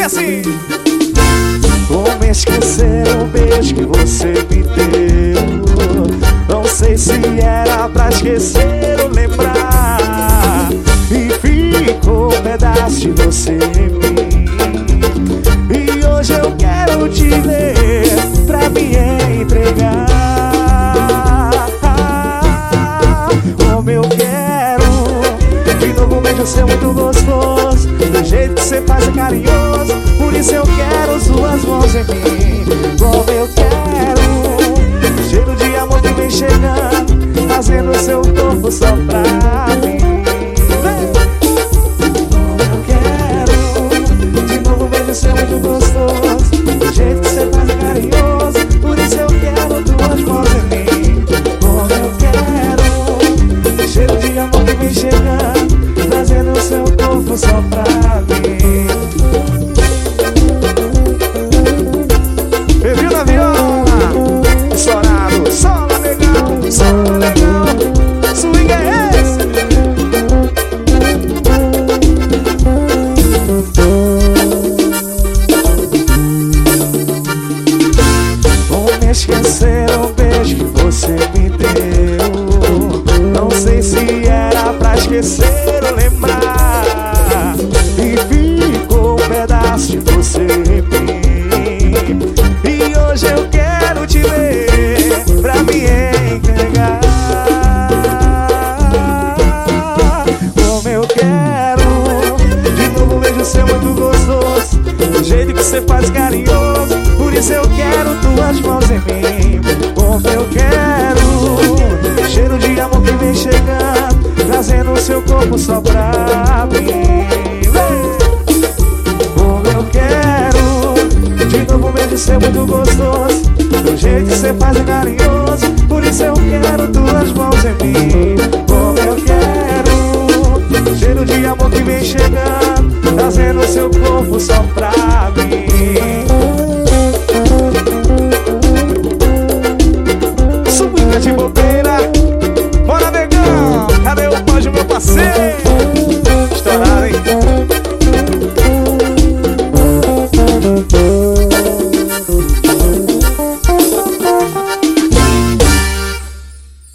assim. Como esquecer o beijo que você me deu? Não sei se era pra esquecer ou lembrar. E ficou um pedaço de você em mim. E hoje eu quero te ver pra me entregar. Como eu quero de novo um beijo seu muito gostoso. Do jeito que você faz é carinhoso. Por isso eu quero suas mãos em mim. Como eu quero cheiro de amor que vem chegando, fazendo seu corpo só pra mim. Como eu quero de novo um beijo seu muito gostoso. Do jeito que você faz é carinhoso. Por isso eu quero tuas mãos em mim. Como eu quero cheiro de amor que vem chegando, trazendo seu corpo só pra mim. Bebiu na viola, estourado, sola legal, sola legal. Swing é esse? Como esquecer o beijo que você me deu? Não sei se era pra esquecer ou lembrar. E ficou um pedaço de você em mim. E hoje eu quero te ver pra me entregar. Como eu quero de novo um beijo seu muito gostoso. Do jeito que você faz carinhoso. Por isso eu quero tuas mãos em mim. Como eu quero cheiro de amor que vem chegando, trazendo o seu corpo só pra